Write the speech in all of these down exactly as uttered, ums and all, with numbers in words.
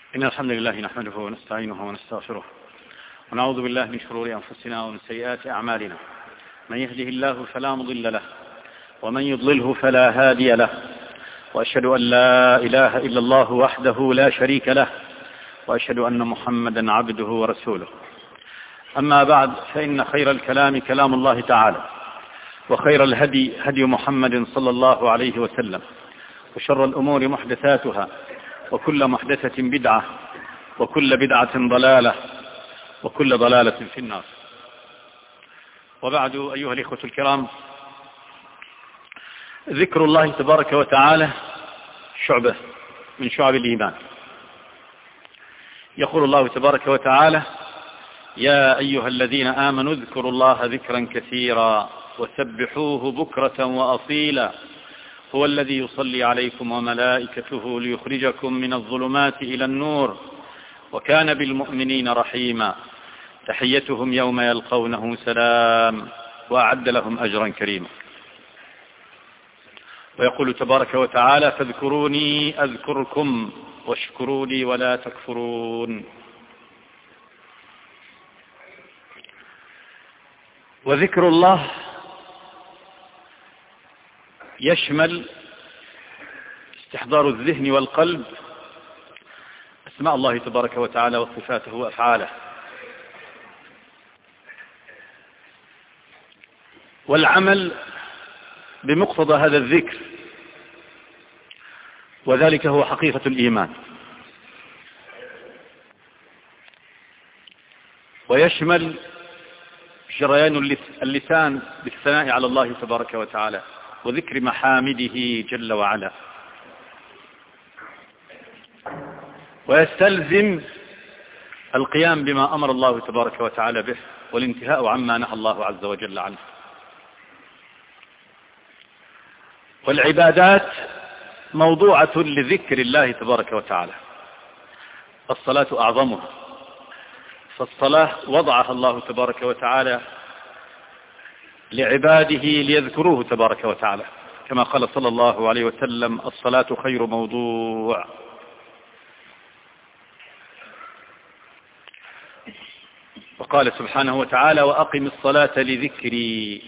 إن الحمد لله نحمده ونستعينه ونستغفره ونعوذ بالله من شرور أنفسنا ومن سيئات أعمالنا. من يهده الله فلا مضل له ومن يضلله فلا هادي له، وأشهد أن لا إله إلا الله وحده لا شريك له، وأشهد أن محمدا عبده ورسوله. أما بعد، فإن خير الكلام كلام الله تعالى، وخير الهدي هدي محمد صلى الله عليه وسلم، وشر الأمور محدثاتها، وكل محدثة بدعة، وكل بدعة ضلالة، وكل ضلالة في النار. وبعد، أيها الإخوة الكرام، ذكر الله تبارك وتعالى شعبة من شعب الإيمان. يقول الله تبارك وتعالى: يا أيها الذين آمنوا اذكروا الله ذكرا كثيرا وسبحوه بكرة وأصيلا هو الذي يصلي عليكم وملائكته ليخرجكم من الظلمات إلى النور وكان بالمؤمنين رحيما تحيتهم يوم يلقونه سلام وأعد لهم أجرا كريما. ويقول تبارك وتعالى: فاذكروني أذكركم واشكروا لي ولا تكفرون. وذكر الله يشمل استحضار الذهن والقلب أسماء الله تبارك وتعالى وصفاته وأفعاله، والعمل بمقتضى هذا الذكر، وذلك هو حقيقة الإيمان. ويشمل جريان اللسان بالثناء على الله تبارك وتعالى وذكر محامده جل وعلا، ويستلزم القيام بما أمر الله تبارك وتعالى به والانتهاء عما نهى الله عز وجل عنه. والعبادات موضوعة لذكر الله تبارك وتعالى، الصلاة أعظمها، فالصلاة وضعها الله تبارك وتعالى لعباده ليذكروه تبارك وتعالى، كما قال صلى الله عليه وسلم: الصلاة خير موضوع. وقال سبحانه وتعالى: وأقم الصلاة لذكري.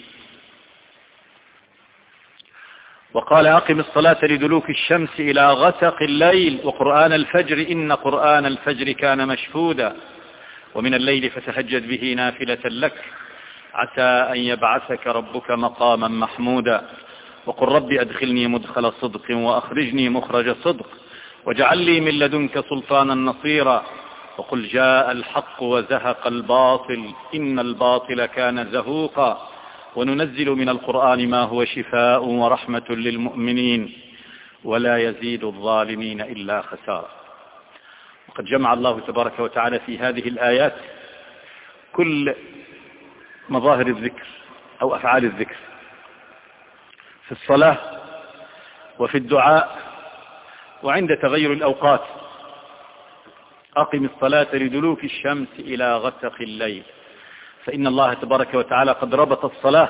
وقال: أقم الصلاة لدلوك الشمس إلى غسق الليل وقرآن الفجر إن قرآن الفجر كان مشهودا ومن الليل فتهجد به نافلة لك عسى أن يبعثك ربك مقاما محمودا وقل رب أدخلني مدخل صدق وأخرجني مخرج صدق واجعل لي من لدنك سلطانا نصيرا وقل جاء الحق وزهق الباطل إن الباطل كان زهوقا وننزل من القرآن ما هو شفاء ورحمة للمؤمنين ولا يزيد الظالمين إلا خسارا. وقد جمع الله تبارك وتعالى في هذه الآيات كل مظاهر الذكر أو أفعال الذكر في الصلاة وفي الدعاء وعند تغير الأوقات. أقم الصلاة لدلوك الشمس إلى غسق الليل، فإن الله تبارك وتعالى قد ربط الصلاة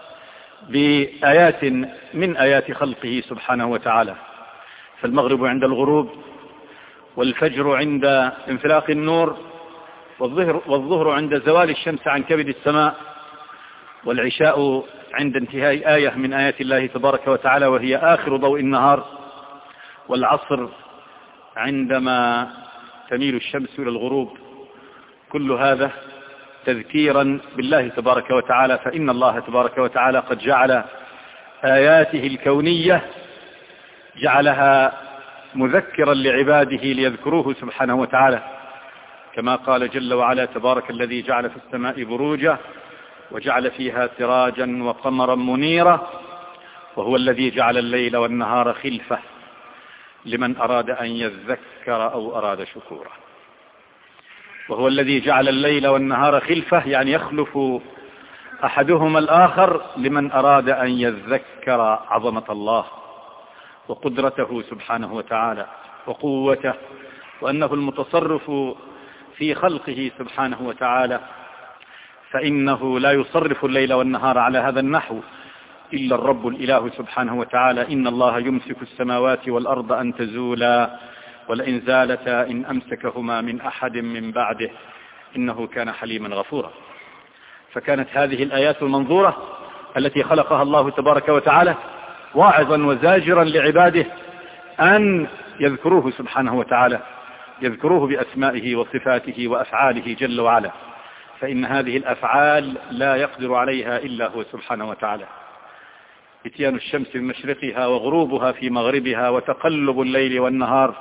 بآيات من آيات خلقه سبحانه وتعالى، فالمغرب عند الغروب، والفجر عند انفلاق النور، والظهر, والظهر عند زوال الشمس عن كبد السماء، والعشاء عند انتهاء آية من آيات الله تبارك وتعالى وهي آخر ضوء النهار، والعصر عندما تميل الشمس إلى الغروب. كل هذا تذكيرا بالله تبارك وتعالى، فإن الله تبارك وتعالى قد جعل آياته الكونية جعلها مذكرا لعباده ليذكروه سبحانه وتعالى، كما قال جل وعلا: تبارك الذي جعل في السماء بروجا وجعل فيها سراجا وقمرا منيرا وهو الذي جعل الليل والنهار خلفة لمن أراد أن يذكر أو أراد شكورا. وهو الذي جعل الليل والنهار خلفة يعني يخلف أحدهما الآخر لمن أراد أن يذكر عظمة الله وقدرته سبحانه وتعالى وقوته، وأنه المتصرف في خلقه سبحانه وتعالى، فإنه لا يصرف الليل والنهار على هذا النحو إلا الرب الإله سبحانه وتعالى: إن الله يمسك السماوات والأرض أن تزولا ولئن زالتا إن أمسكهما من أحد من بعده إنه كان حليما غفورا. فكانت هذه الآيات المنظورة التي خلقها الله تبارك وتعالى واعظا وزاجرا لعباده أن يذكروه سبحانه وتعالى، يذكروه بأسمائه وصفاته وأفعاله جل وعلا، فإن هذه الأفعال لا يقدر عليها إلا هو سبحانه وتعالى. اتيان الشمس في مشرقها وغروبها في مغربها وتقلب الليل والنهار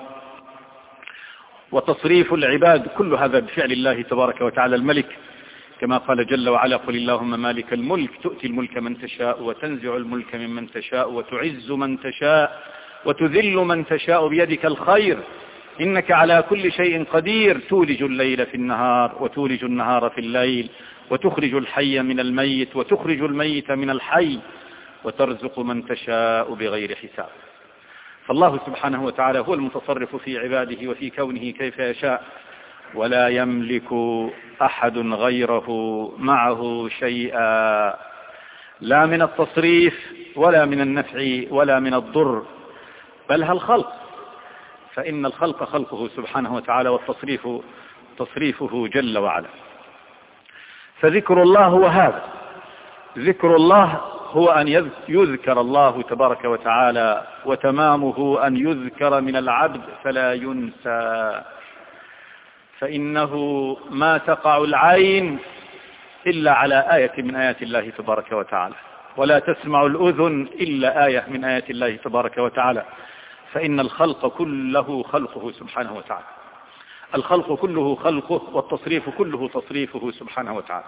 وتصريف العباد، كل هذا بفعل الله تبارك وتعالى الملك، كما قال جل وعلا: قل اللهم مالك الملك تؤتي الملك من تشاء وتنزع الملك ممن تشاء وتعز من تشاء وتذل من تشاء بيدك الخير إنك على كل شيء قدير تولج الليل في النهار وتولج النهار في الليل وتخرج الحي من الميت وتخرج الميت من الحي وترزق من تشاء بغير حساب. فالله سبحانه وتعالى هو المتصرف في عباده وفي كونه كيف يشاء، ولا يملك أحد غيره معه شيئا، لا من التصريف ولا من النفع ولا من الضر، بل هل الخلق، فإن الخلق خلقه سبحانه وتعالى والتصريف تصريفه جل وعلا. فذكر الله هو هذا، ذكر الله هو أن يذكر الله تبارك وتعالى، وتمامه أن يذكر من العبد فلا ينسى، فإنه ما تقع العين إلا على آية من آيات الله تبارك وتعالى، ولا تسمع الأذن إلا آية من آيات الله تبارك وتعالى، فإن الخلق كله خلقه سبحانه وتعالى، الخلق كله خلقه والتصريف كله تصريفه سبحانه وتعالى.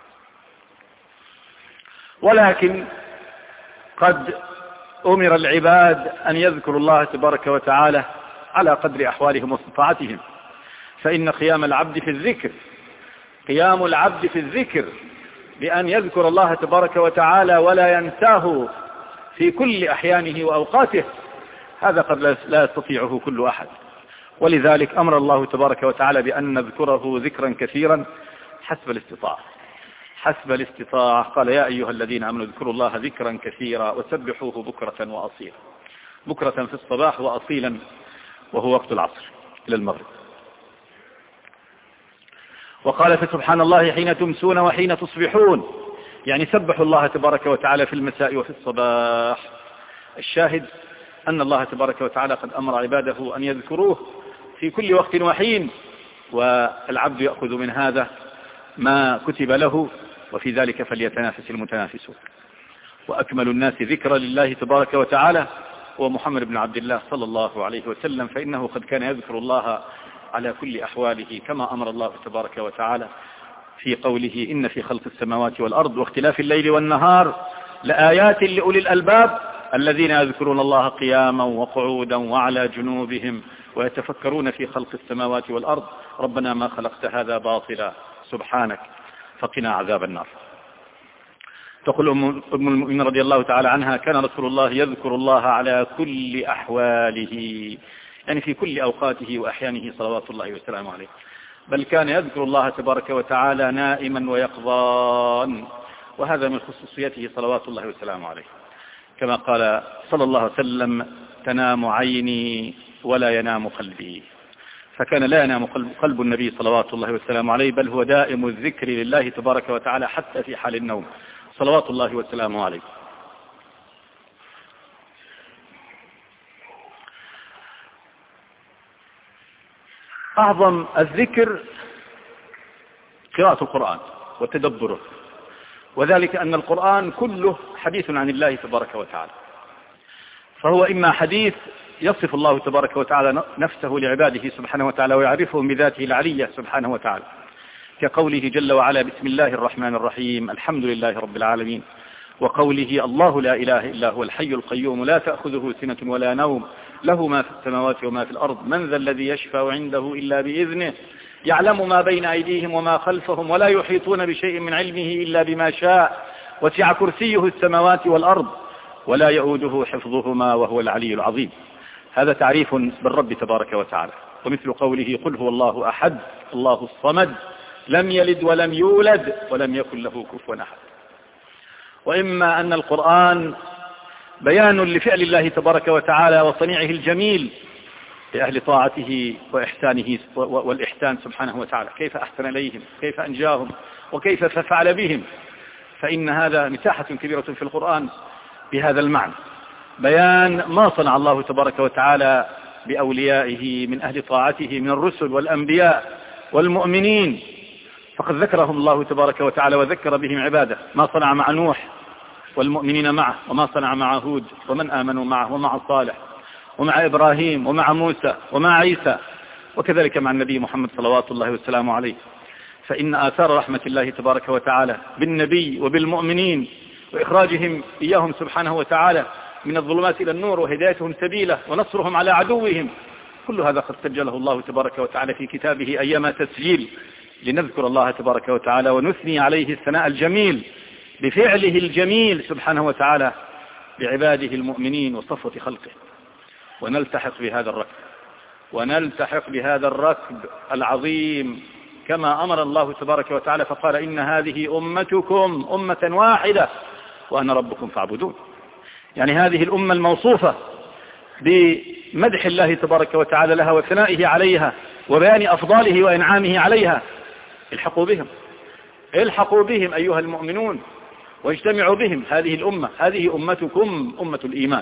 ولكن قد أمر العباد أن يذكروا الله تبارك وتعالى على قدر أحوالهم واستطاعتهم، فإن قيام العبد في الذكر قيام العبد في الذكر بأن يذكر الله تبارك وتعالى ولا ينساه في كل أحيانه وأوقاته، هذا قد لا يستطيعه كل أحد. ولذلك أمر الله تبارك وتعالى بأن نذكره ذكرا كثيرا حسب الاستطاعة، حسب الاستطاعة. قال: يا أيها الذين آمنوا اذكروا الله ذكرا كثيرا وسبحوه بكرة وأصيلا، بكرة في الصباح وأصيلا وهو وقت العصر إلى المغرب. وقال: فسبحان الله حين تمسون وحين تصبحون، يعني سبحوا الله تبارك وتعالى في المساء وفي الصباح. الشاهد أن الله تبارك وتعالى قد أمر عباده أن يذكروه في كل وقت وحين، والعبد يأخذ من هذا ما كتب له، وفي ذلك فليتنافس المتنافسون. وأكمل الناس ذكرا لله تبارك وتعالى هو محمد بن عبد الله صلى الله عليه وسلم، فإنه قد كان يذكر الله على كل أحواله، كما أمر الله تبارك وتعالى في قوله: إن في خلق السماوات والأرض واختلاف الليل والنهار لآيات لأولي الألباب الذين يذكرون الله قياما وقعودا وعلى جنوبهم ويتفكرون في خلق السماوات والأرض ربنا ما خلقت هذا باطلا سبحانك فقنا عذاب النار. تقول أم المؤمنين رضي الله تعالى عنها: كان رسول الله يذكر الله على كل أحواله، يعني في كل أوقاته وأحيانه صلوات الله وسلامه عليه، بل كان يذكر الله تبارك وتعالى نائما ويقظان، وهذا من خصوصيته صلوات الله وسلامه عليه، كما قال صلى الله عليه وسلم: تنام عيني ولا ينام قلبي. فكان لا ينام قلب النبي صلوات الله وسلامه عليه، بل هو دائم الذكر لله تبارك وتعالى حتى في حال النوم صلوات الله وسلامه عليه. أعظم الذكر قراءة القرآن وتدبره، وذلك أن القرآن كله حديث عن الله تبارك وتعالى، فهو إما حديث يصف الله تبارك وتعالى نفسه لعباده سبحانه وتعالى ويعرفهم بذاته العلية سبحانه وتعالى، كقوله جل وعلا: بسم الله الرحمن الرحيم الحمد لله رب العالمين، وقوله: الله لا إله إلا هو الحي القيوم لا تأخذه سنة ولا نوم له ما في السماوات وما في الأرض من ذا الذي يشفع عنده إلا بإذنه يعلم ما بين أيديهم وما خلفهم ولا يحيطون بشيء من علمه إلا بما شاء وسع كرسيه السماوات والأرض ولا يؤوده حفظهما وهو العلي العظيم. هذا تعريف بالرب تبارك وتعالى. ومثل قوله: قل هو الله أحد الله الصمد لم يلد ولم يولد ولم يكن له كفوا أحد. وإما أن القرآن بيان لفعل الله تبارك وتعالى وصنيعه الجميل لأهل طاعته وإحسانه والإحسان سبحانه وتعالى، كيف أحسن إليهم، كيف أنجاهم، وكيف فعل بهم. فإن هذا مساحة كبيرة في القرآن بهذا المعنى، بيان ما صنع الله تبارك وتعالى بأوليائه من أهل طاعته من الرسل والأنبياء والمؤمنين. فقد ذكرهم الله تبارك وتعالى وذكر بهم عباده، ما صنع مع نوح والمؤمنين معه، وما صنع مع هود ومن آمنوا معه، ومع صالح، ومع إبراهيم، ومع موسى، ومع عيسى، وكذلك مع النبي محمد صلوات الله والسلام عليه. فإن آثار رحمة الله تبارك وتعالى بالنبي وبالمؤمنين وإخراجهم إياهم سبحانه وتعالى من الظلمات إلى النور وهدايتهم سبيله ونصرهم على عدوهم، كل هذا قد سجله الله تبارك وتعالى في كتابه أيما تسجيل، لنذكر الله تبارك وتعالى ونثني عليه الثناء الجميل بفعله الجميل سبحانه وتعالى بعباده المؤمنين وصفوة خلقه، ونلتحق بهذا الركب ونلتحق بهذا الركب العظيم كما أمر الله تبارك وتعالى فقال: إن هذه أمتكم أمة واحدة وأنا ربكم فاعبدون. يعني هذه الأمة الموصوفة بمدح الله تبارك وتعالى لها وثنائه عليها وبيان أفضاله وإنعامه عليها، الحقوا بهم الحقوا بهم أيها المؤمنون واجتمعوا بهم. هذه الأمة هذه أمتكم أمة الإيمان.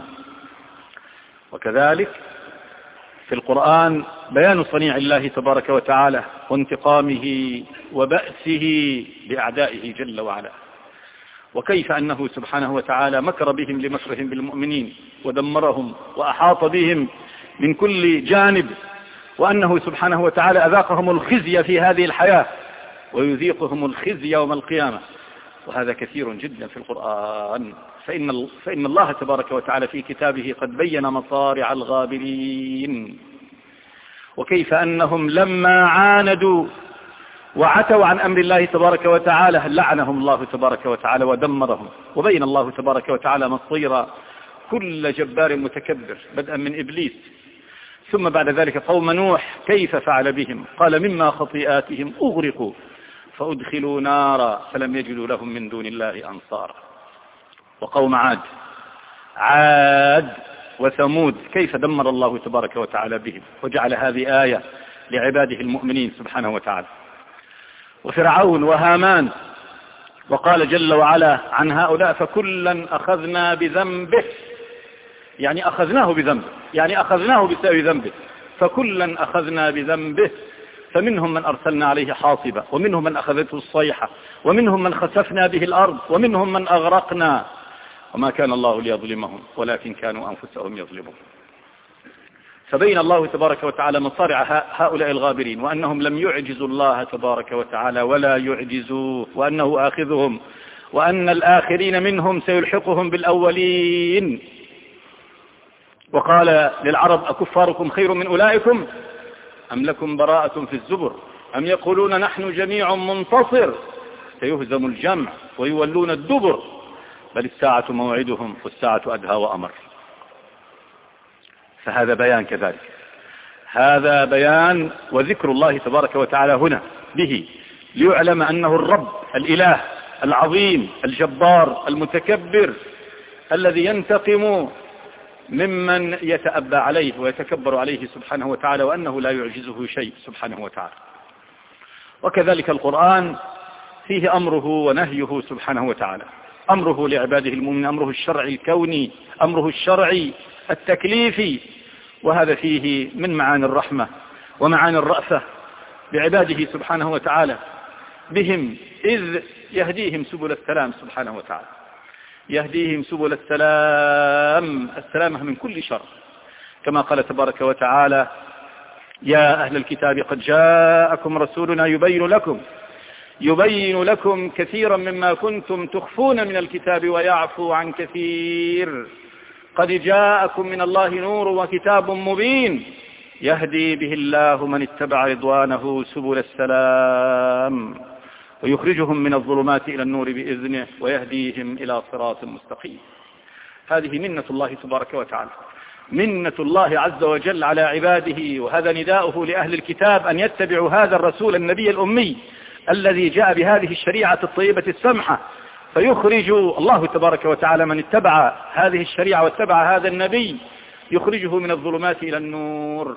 وكذلك في القرآن بيان صنيع الله تبارك وتعالى وانتقامه وبأسه لأعدائه جل وعلا، وكيف أنه سبحانه وتعالى مكر بهم لمكرهم بالمؤمنين ودمرهم وأحاط بهم من كل جانب، وأنه سبحانه وتعالى أذاقهم الخزي في هذه الحياة ويذيقهم الخزي يوم القيامة، وهذا كثير جدا في القرآن. فإن, فإن الله تبارك وتعالى في كتابه قد بين مصارع الغابرين، وكيف أنهم لما عاندوا وعتوا عن أمر الله تبارك وتعالى لعنهم الله تبارك وتعالى ودمرهم، وبين الله تبارك وتعالى مصير كل جبار متكبر بدءا من إبليس. ثم بعد ذلك قوم نوح كيف فعل بهم؟ قال: مما خطيئاتهم أغرقوا فأدخلوا نارا فلم يجدوا لهم من دون الله أنصارا. وقوم عاد عاد وثمود كيف دمر الله تبارك وتعالى بهم، وجعل هذه آية لعباده المؤمنين سبحانه وتعالى. وفرعون وهامان، وقال جل وعلا عن هؤلاء: فكلا أخذنا بذنبه، يعني أخذناه بذنبه، يعني أخذناه بسبب ذنبه، فكلا أخذنا بذنبه، فمنهم من أرسلنا عليه حاصبا، ومنهم من أخذته الصيحة، ومنهم من خسفنا به الأرض، ومنهم من أغرقنا، وما كان الله ليظلمهم ولكن كانوا أنفسهم يظلمون. فبين الله تبارك وتعالى مصارع هؤلاء الغابرين، وأنهم لم يعجزوا الله تبارك وتعالى ولا يعجزوه، وأنه آخذهم، وأن الآخرين منهم سيلحقهم بالأولين. وقال للعرب: أكفاركم خير من أولئكم أم لكم براءة في الزبر أم يقولون نحن جميع منتصر سيهزم الجمع ويولون الدبر بل الساعة موعدهم والساعة أدهى وأمر. فهذا بيان كذلك، هذا بيان وذكر الله تبارك وتعالى هنا به ليعلم أنه الرب الإله العظيم الجبار المتكبر الذي ينتقم ممن يتأبى عليه ويتكبر عليه سبحانه وتعالى، وأنه لا يعجزه شيء سبحانه وتعالى. وكذلك القرآن فيه أمره ونهيه سبحانه وتعالى، أمره لعباده المؤمنين، أمره الشرعي الكوني، أمره الشرعي التكليفي، وهذا فيه من معاني الرحمة ومعاني الرأفة بعباده سبحانه وتعالى بهم، إذ يهديهم سبل السلام سبحانه وتعالى، يهديهم سبل السلام، السلامة من كل شر، كما قال تبارك وتعالى: يا أهل الكتاب قد جاءكم رسولنا يبين لكم يبين لكم كثيرا مما كنتم تخفون من الكتاب ويعفو عن كثير قد جاءكم من الله نور وكتاب مبين يهدي به الله من اتبع رضوانه سبل السلام ويخرجهم من الظلمات إلى النور بإذنه ويهديهم إلى صراط مستقيم. هذه منة الله تبارك وتعالى، منة الله عز وجل على عباده، وهذا نداؤه لأهل الكتاب أن يتبعوا هذا الرسول النبي الأمي الذي جاء بهذه الشريعة الطيبة السمحة، فيخرج الله تبارك وتعالى من اتبع هذه الشريعة واتبع هذا النبي، يخرجه من الظلمات إلى النور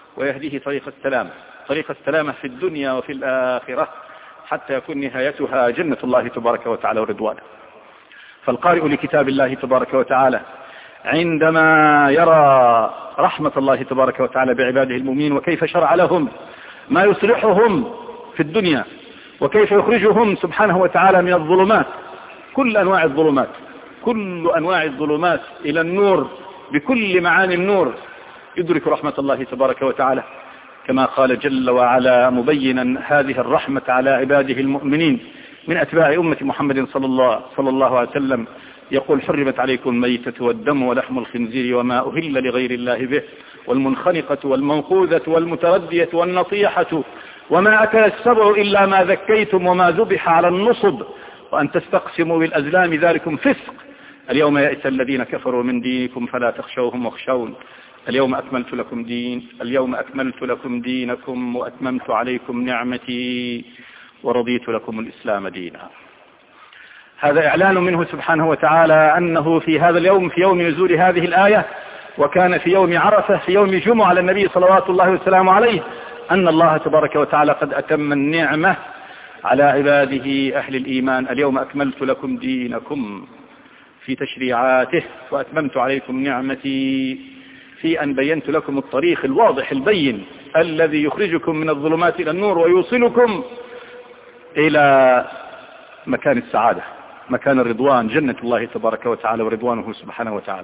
ويهديه طريق السلام، طريق السلامة في الدنيا وفي الآخرة، حتى يكون نهايتها جنة الله تبارك وتعالى ورضوانه. فالقارئ لكتاب الله تبارك وتعالى عندما يرى رحمة الله تبارك وتعالى بعباده المؤمنين، وكيف شرع لهم ما يصلحهم في الدنيا، وكيف يخرجهم سبحانه وتعالى من الظلمات، كل أنواع الظلمات، كل أنواع الظلمات إلى النور بكل معاني النور، يدرك رحمة الله تبارك وتعالى، كما قال جل وعلا مبينا هذه الرحمة على عباده المؤمنين من أتباع أمة محمد صلى الله, صلى الله عليه وسلم، يقول: حرمت عليكم الميتة والدم ولحم الخنزير وما أهل لغير الله به والمنخنقة والموقوذة والمتردية والنطيحة وما أكل السبع إلا ما ذكيتم وما ذبح على النصب وأن تستقسموا بالأزلام ذلكم فسق. اليوم يئس الذين كفروا من دينكم فلا تخشوهم واخشون اليوم أكملت لكم دين اليوم أكملت لكم دينكم وأتممت عليكم نعمتي ورضيت لكم الإسلام دينا. هذا إعلان منه سبحانه وتعالى أنه في هذا اليوم، في يوم نزول هذه الآية، وكان في يوم عرفة، في يوم جمعة على النبي صلوات الله والسلام عليه، أن الله تبارك وتعالى قد أتم النعمة على عباده أهل الإيمان. اليوم أكملت لكم دينكم في تشريعاته وأتممت عليكم نعمتي في أن بينت لكم الطريق الواضح البين الذي يخرجكم من الظلمات إلى النور ويوصلكم إلى مكان السعادة، مكان الرضوان، جنة الله تبارك وتعالى ورضوانه سبحانه وتعالى.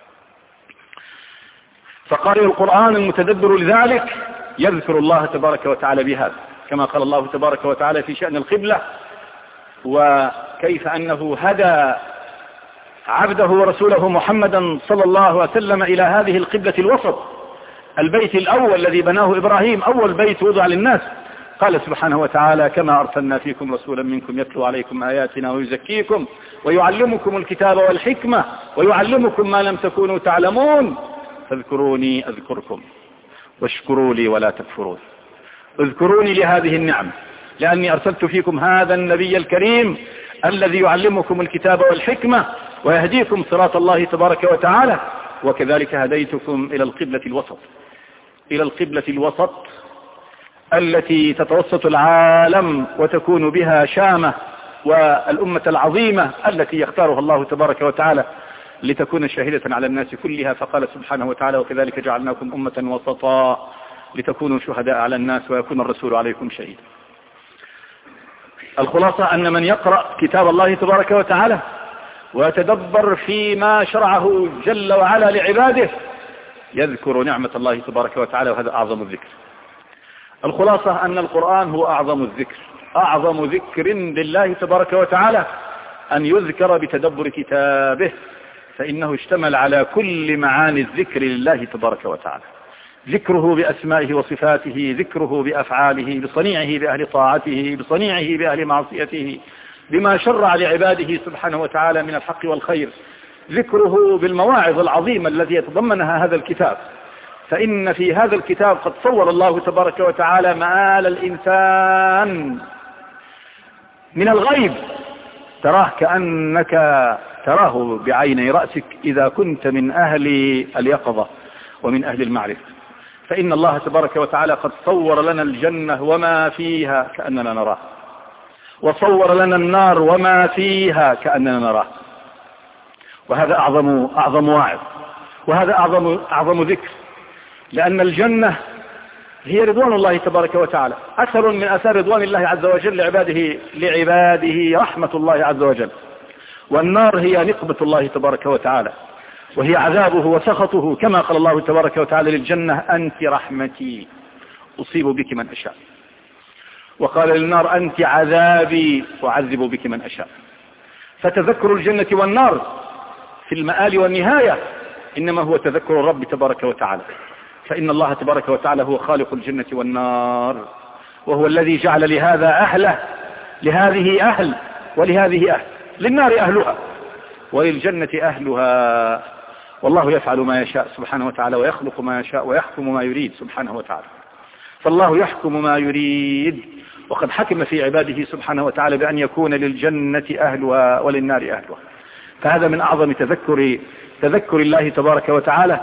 فقارئ القرآن المتدبر لذلك يذكر الله تبارك وتعالى بهذا، كما قال الله تبارك وتعالى في شأن القبلة، وكيف أنه هدى عبده ورسوله محمدا صلى الله عليه وسلم إلى هذه القبلة الوسط، البيت الأول الذي بناه إبراهيم، أول بيت وضع للناس. قال سبحانه وتعالى: كما أرسلنا فيكم رسولا منكم يتلو عليكم آياتنا ويزكيكم ويعلمكم الكتاب والحكمة ويعلمكم ما لم تكونوا تعلمون فاذكروني أذكركم واشكروا لي ولا تكفرون. اذكروني لهذه النعم، لأني أرسلت فيكم هذا النبي الكريم الذي يعلمكم الكتاب والحكمة ويهديكم صراط الله تبارك وتعالى، وكذلك هديتكم إلى القبلة الوسط، إلى القبلة الوسط التي تتوسط العالم وتكون بها شامة والأمة العظيمة التي يختارها الله تبارك وتعالى لتكون شاهدة على الناس كلها. فقال سبحانه وتعالى: وكذلك جعلناكم أمة وسطا لتكونوا شهداء على الناس ويكون الرسول عليكم شهيدا. الخلاصة أن من يقرأ كتاب الله تبارك وتعالى ويتدبر فيما شرعه جل وعلا لعباده يذكر نعمة الله تبارك وتعالى، وهذا أعظم الذكر. الخلاصة أن القرآن هو أعظم الذكر، أعظم ذكر لله تبارك وتعالى أن يذكر بتدبر كتابه، فإنه اشتمل على كل معاني الذكر لله تبارك وتعالى، ذكره بأسمائه وصفاته، ذكره بأفعاله، بصنيعه بأهل طاعته، بصنيعه بأهل معصيته، بما شرع لعباده سبحانه وتعالى من الحق والخير، ذكره بالمواعظ العظيمة التي يتضمنها هذا الكتاب. فإن في هذا الكتاب قد صور الله تبارك وتعالى مآل الإنسان من الغيب، تراه كأنك تراه بعيني رأسك إذا كنت من أهل اليقظة ومن أهل المعرفة. فإن الله تبارك وتعالى قد صور لنا الجنة وما فيها كأننا نراه، وصور لنا النار وما فيها كأننا نراه، وهذا أعظم أعظم واعظ، وهذا أعظم أعظم ذكر، لأن الجنة هي رضوان الله تبارك وتعالى، أثر من أثار رضوان الله عز وجل لعباده لعباده رحمة الله عز وجل، والنار هي نقمة الله تبارك وتعالى وهي عذابه وسخطه، كما قال الله تبارك وتعالى للجنة: أنت رحمتي أصيب بك من أشاء، وقال للنار: أنت عذابي أعذب بك من أشاء. فتذكر الجنة والنار في المآل والنهاية إنما هو تذكر الرب تبارك وتعالى، فإن الله تبارك وتعالى هو خالق الجنة والنار، وهو الذي جعل لهذا أهله، لهذه أهل ولهذه أهل، للنار أهلها وللجنة أهلها، والله يفعل ما يشاء سبحانه وتعالى ويخلق ما يشاء ويحكم ما يريد سبحانه وتعالى. فالله يحكم ما يريد، وقد حكم في عباده سبحانه وتعالى بأن يكون للجنة أهلها وللنار أهلها. فهذا من أعظم تذكر تذكر الله تبارك وتعالى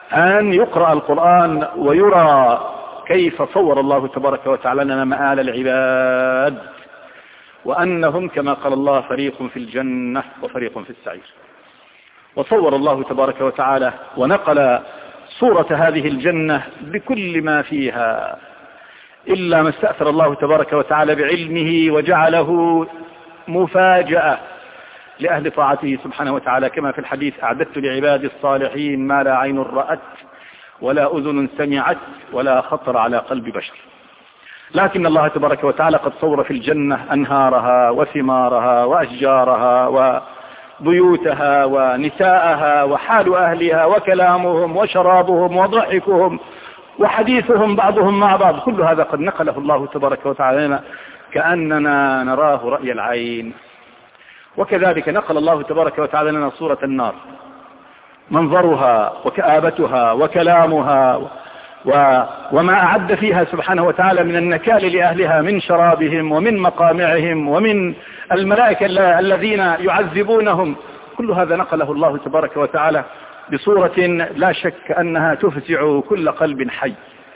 أن يقرأ القرآن ويرى كيف صور الله تبارك وتعالى لنا مآل العباد، وأنهم كما قال الله فريق في الجنة وفريق في السعير. وصور الله تبارك وتعالى ونقل صورة هذه الجنة بكل ما فيها، إلا ما استأثر الله تبارك وتعالى بعلمه وجعله مفاجأة لأهل طاعته سبحانه وتعالى، كما في الحديث: أعددت لعبادي الصالحين ما لا عين رأت ولا أذن سمعت ولا خطر على قلب بشر. لكن الله تبارك وتعالى قد صور في الجنة أنهارها وثمارها وأشجارها وبيوتها ونساءها وحال أهلها وكلامهم وشرابهم وضحكهم وحديثهم بعضهم مع بعض. كل هذا قد نقله الله تبارك وتعالى لنا كأننا نراه رأي العين. وكذلك نقل الله تبارك وتعالى لنا صورة النار، منظرها وكآبتها وكلامها و... وما أعد فيها سبحانه وتعالى من النكال لأهلها من شرابهم ومن مقامعهم ومن الملائكة الذين يعذبونهم. كل هذا نقله الله تبارك وتعالى بصورة لا شك أنها تفزع كل قلب حي،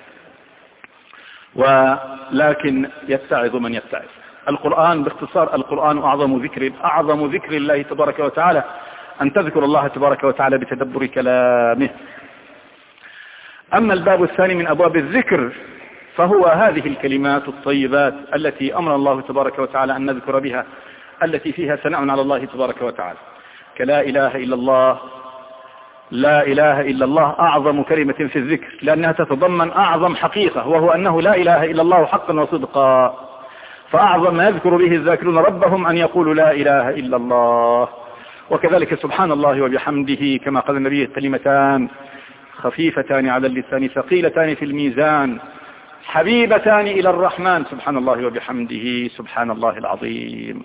ولكن يتعظ من يتعظ. القرآن باختصار، القرآن أعظم ذكر أعظم ذكر الله تبارك وتعالى أن تذكر الله تبارك وتعالى بتدبر كلامه. أما الباب الثاني من أبواب الذكر فهو هذه الكلمات الطيبات التي أمر الله تبارك وتعالى أن نذكر بها، التي فيها ثناء على الله تبارك وتعالى، كلا إله إلا الله. لا إله إلا الله أعظم كلمة في الذكر، لأنها تتضمن أعظم حقيقة، وهو أنه لا إله إلا الله حقا وصدقا. فأعظم ما يذكر به الذاكرون ربهم أن يقولوا لا إله إلا الله. وكذلك سبحان الله وبحمده، كما قال النبي: كلمتان خفيفتان على اللسان ثقيلتان في الميزان حبيبتان إلى الرحمن، سبحان الله وبحمده سبحان الله العظيم.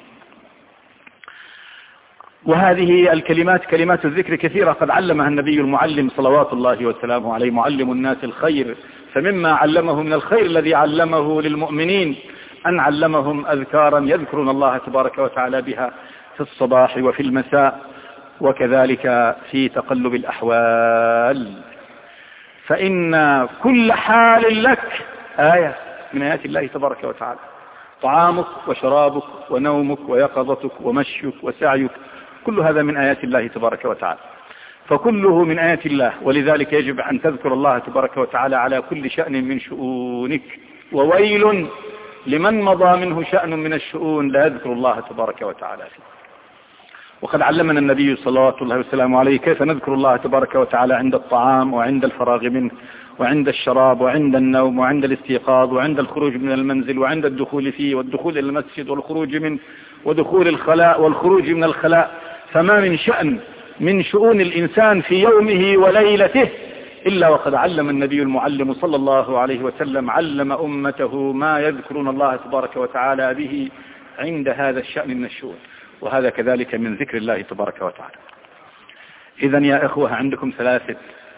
وهذه الكلمات كلمات الذكر كثيرة قد علمها النبي المعلم صلوات الله وسلامه عليه، معلم الناس الخير. فمما علمه من الخير الذي علمه للمؤمنين أن علمهم أذكارا يذكرون الله تبارك وتعالى بها في الصباح وفي المساء، وكذلك في تقلب الأحوال. فإن كل حال لك آية من آيات الله تبارك وتعالى، طعامك وشرابك ونومك ويقظتك ومشيك وسعيك، كل هذا من آيات الله تبارك وتعالى، فكله من آيات الله. ولذلك يجب أن تذكر الله تبارك وتعالى على كل شأن من شؤونك، وويل لمن مضى منه شأن من الشؤون لا يذكر الله تبارك وتعالى فيه. وقد علمنا النبي صلى الله عليه وسلم عليه كيف نذكر الله تبارك وتعالى عند الطعام وعند الفراغ منه وعند الشراب وعند النوم وعند الاستيقاظ وعند الخروج من المنزل وعند الدخول فيه والدخول إلى المسجد والخروج منه ودخول الخلاء والخروج من الخلاء. فما من شأن من شؤون الإنسان في يومه وليلته إلا وقد علم النبي المعلم صلى الله عليه وسلم علم أمته ما يذكرون الله تبارك وتعالى به عند هذا الشأن من الشؤون، وهذا كذلك من ذكر الله تبارك وتعالى. إذن يا إخوة عندكم ثلاثة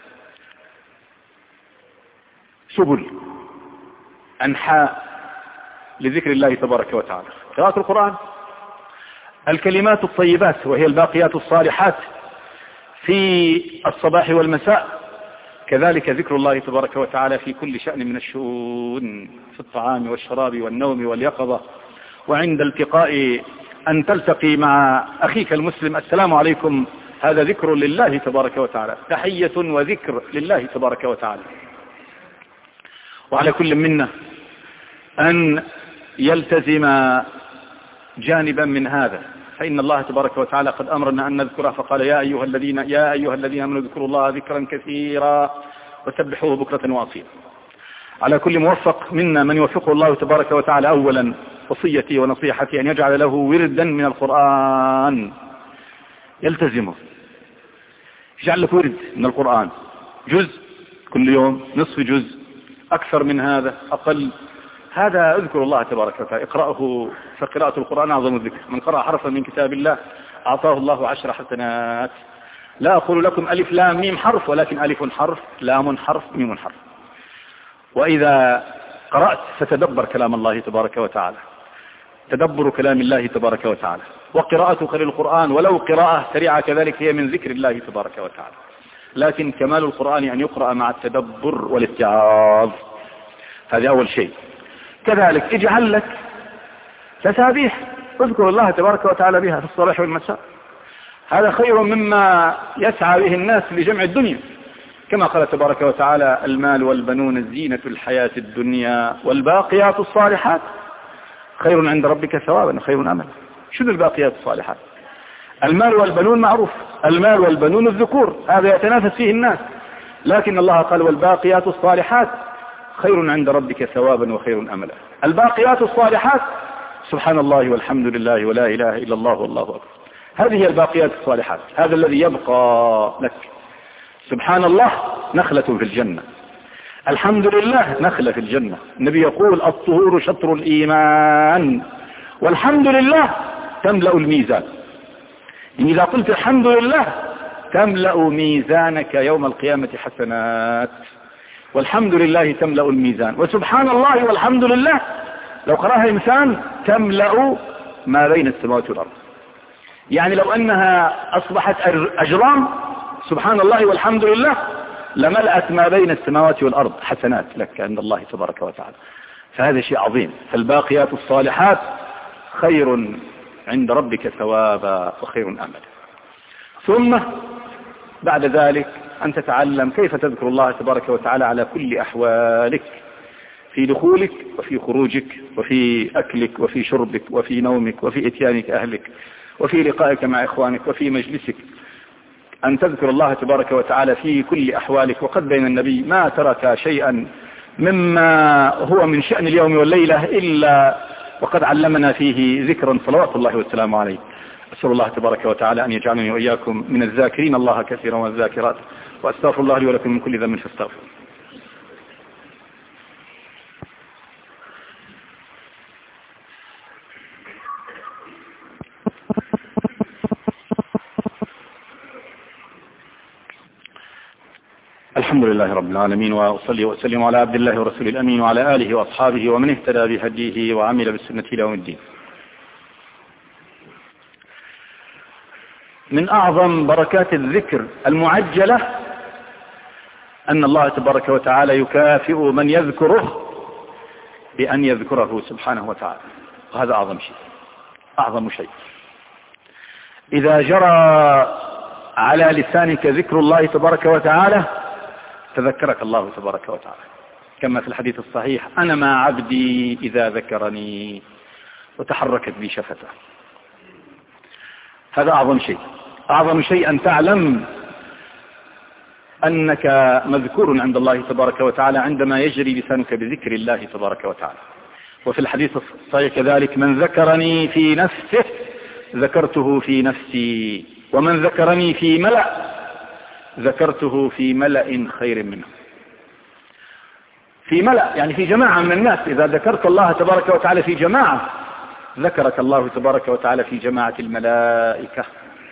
سبل أنحاء لذكر الله تبارك وتعالى: قراءة القرآن، الكلمات الطيبات وهي الباقيات الصالحات في الصباح والمساء، كذلك ذكر الله تبارك وتعالى في كل شأن من الشؤون، في الطعام والشراب والنوم واليقظة، وعند التقاء أن تلتقي مع أخيك المسلم السلام عليكم، هذا ذكر لله تبارك وتعالى، تحية وذكر لله تبارك وتعالى. وعلى كل منا أن يلتزم جانبا من هذا، فإن الله تبارك وتعالى قد أمرنا أن نذكره، فقال: يا أيها الذين يا أيها الذين آمنوا اذكروا الله ذكرا كثيرا وسبحوه بكرة وأصيلا. على كل موفق منا من يوفقه الله تبارك وتعالى أولا وصيتي ونصيحتي أن يجعل له وردا من القرآن يلتزمه، يجعل لك ورد من القرآن، جزء كل يوم، نصف جزء، أكثر من هذا، أقل. هذا اذكر الله تبارك وتعالى، اقرأه، فقراءة القرآن أعظم الذكر. من قرأ حرفا من كتاب الله أعطاه الله عشر حسنات. لا أقول لكم ألف لام ميم حرف، ولكن ألف حرف، لام حرف، ميم حرف. وإذا قرأت فتدبر كلام الله تبارك وتعالى، تدبر كلام الله تبارك وتعالى، وقراءتك للقرآن ولو قراءة سريعة كذلك هي من ذكر الله تبارك وتعالى. لكن كمال القرآن أن يقرأ مع التدبر والاتعاظ. هذا أول شيء. كذلك اجعل لك تسابيح اذكر الله تبارك وتعالى بها في الصباح والمساء، هذا خير مما يسعى به الناس لجمع الدنيا، كما قال تبارك وتعالى: المال والبنون الزينة الحياة الدنيا والباقيات الصالحات خير عند ربك ثوابا خير أملا. شنو الباقيات الصالحات؟ المال والبنون معروف، المال والبنون الذكور، هذا يتنافس فيه الناس، لكن الله قال: والباقيات الصالحات خير عند ربك ثوابا وخير أملا. الباقيات الصالحات سبحان الله والحمد لله ولا إله إلا الله والله أكبر، هذه هي الباقيات الصالحات، هذا الذي يبقى لك. سبحان الله نخلة في الجنة، الحمد لله نخلة في الجنة. النبي يقول: الطهور شطر الإيمان والحمد لله تملأ الميزان. يعني إذا قلت الحمد لله تملأ ميزانك يوم القيامة حسنات، والحمد لله تملأ الميزان، وسبحان الله والحمد لله لو قرأها إنسان تملأ ما بين السماوات والأرض. يعني لو أنها أصبحت أجرام سبحان الله والحمد لله لملأت ما بين السماوات والأرض حسنات لك عند الله تبارك وتعالى. فهذا شيء عظيم. فالباقيات الصالحات خير عند ربك ثوابا وخير أملا. ثم بعد ذلك أن تتعلم كيف تذكر الله تبارك وتعالى على كل أحوالك، في دخولك وفي خروجك وفي أكلك وفي شربك وفي نومك وفي إتيانك أهلك وفي لقائك مع إخوانك وفي مجلسك، أن تذكر الله تبارك وتعالى في كل أحوالك. وقد بين النبي ما ترك شيئا مما هو من شأن اليوم والليلة إلا وقد علمنا فيه ذكرا صلوات الله والسلام عليه. أسأل الله تبارك وتعالى أن يجعلني وإياكم من الذاكرين الله كثيرا والذاكرات، وأستغفر الله لي ولكم من كل ذنب فاستغفر. الحمد لله رب العالمين، وأصلي وأسلم على عبد الله ورسول الأمين وعلى آله وأصحابه ومن اهتدى بهديه وعمل بالسنة إلى يوم الدين. من أعظم بركات الذكر المعجلة أن الله تبارك وتعالى يكافئ من يذكره بأن يذكره سبحانه وتعالى، وهذا أعظم شيء أعظم شيء. إذا جرى على لسانك ذكر الله تبارك وتعالى تذكرك الله تبارك وتعالى، كما في الحديث الصحيح: أنا مع عبدي إذا ذكرني وتحركت بي شفته. هذا أعظم شيء. أعظم شيء أن تعلم أنك مذكور عند الله تبارك وتعالى عندما يجري لسانك بذكر الله تبارك وتعالى. وفي الحديث الصحيح كذلك: من ذكرني في نفسه ذكرته في نفسي، ومن ذكرني في ملأ ذكرته في ملأ خير منه. في ملأ يعني في جماعة من الناس، إذا ذكرت الله تبارك وتعالى في جماعة ذكرك الله تبارك وتعالى في جماعة الملائكة.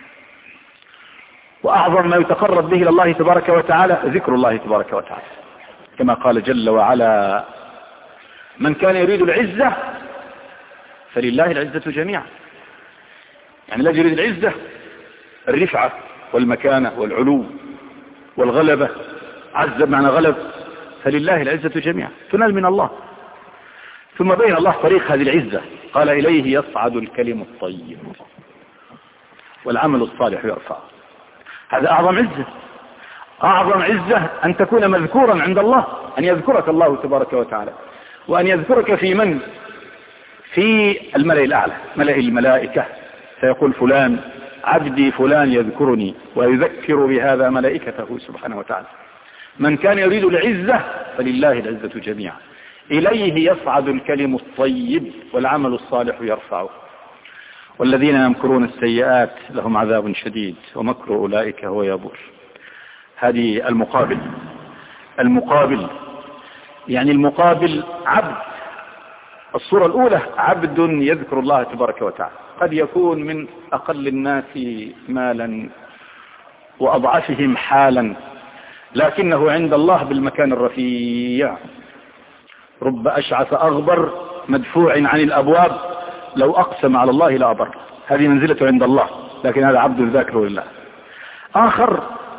وأعظم ما يتقرب به إلى الله تبارك وتعالى ذكر الله تبارك وتعالى، كما قال جل وعلا: من كان يريد العزة فلله العزة جميعا. يعني لا يريد العزة الرفعة والمكانة والعلو والغلبة، عز بمعنى غلب، فلله العزة جميعا تنال من الله. ثم بين الله طريق هذه العزة، قال: إليه يصعد الكلم الطيب والعمل الصالح يرفع. هذا أعظم عزة. أعظم عزة أن تكون مذكورا عند الله، أن يذكرك الله تبارك وتعالى، وأن يذكرك في من؟ في الملأ الأعلى، ملأ الملائكة، فيقول: فلان عبدي فلان يذكرني، ويذكر بهذا ملائكته سبحانه وتعالى. من كان يريد العزة فلله العزة جميعا، إليه يصعد الكلم الطيب والعمل الصالح يرفعه، والذين يمكرون السيئات لهم عذاب شديد ومكر أولئك هو يبور. هذه المقابل. المقابل يعني المقابل عبد. الصورة الأولى عبد يذكر الله تبارك وتعالى، قد يكون من أقل الناس مالا وأضعفهم حالا، لكنه عند الله بالمكان الرفيع. رب أشعث أغبر مدفوع عن الأبواب لو أقسم على الله لأبر. هذه منزلته عند الله، لكن هذا عبد ذاكر لله. آخر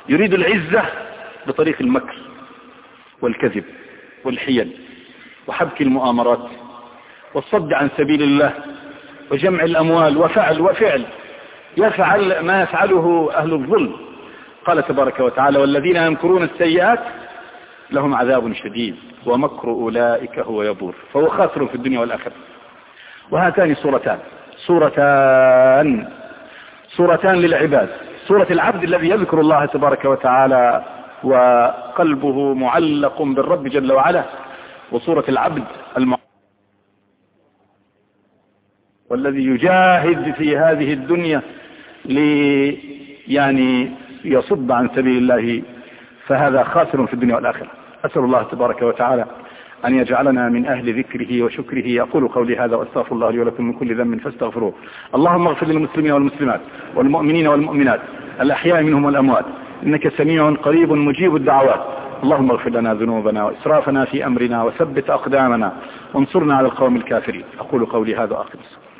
يريد العزة بطريق المكر والكذب والحيل وحبك المؤامرات والصد عن سبيل الله وجمع الأموال وفعل وفعل، يفعل ما يفعله أهل الظلم. قال تبارك وتعالى: والذين يمكرون السيئات لهم عذاب شديد ومكر أولئك هو يبور. فهو خاسر في الدنيا والآخرة. وهاتان صورتان صورتان صورتان للعباد: صورة العبد الذي يذكر الله تبارك وتعالى وقلبه معلق بالرب جل وعلا، وصورة العبد الم... والذي يجاهد في هذه الدنيا لي يعني يصد عن سبيل الله، فهذا خاسر في الدنيا والآخرة. أسأل الله تبارك وتعالى أن يجعلنا من أهل ذكره وشكره. أقول قولي هذا وأستغفر الله لي ولكم من كل ذنب فاستغفروه. اللهم اغفر للمسلمين والمسلمات والمؤمنين والمؤمنات الأحياء منهم والأموات، إنك سميع قريب مجيب الدعوات. اللهم اغفر لنا ذنوبنا وإسرافنا في أمرنا وثبت أقدامنا وانصرنا على القوم الكافرين. أقول قولي هذا وأخلص.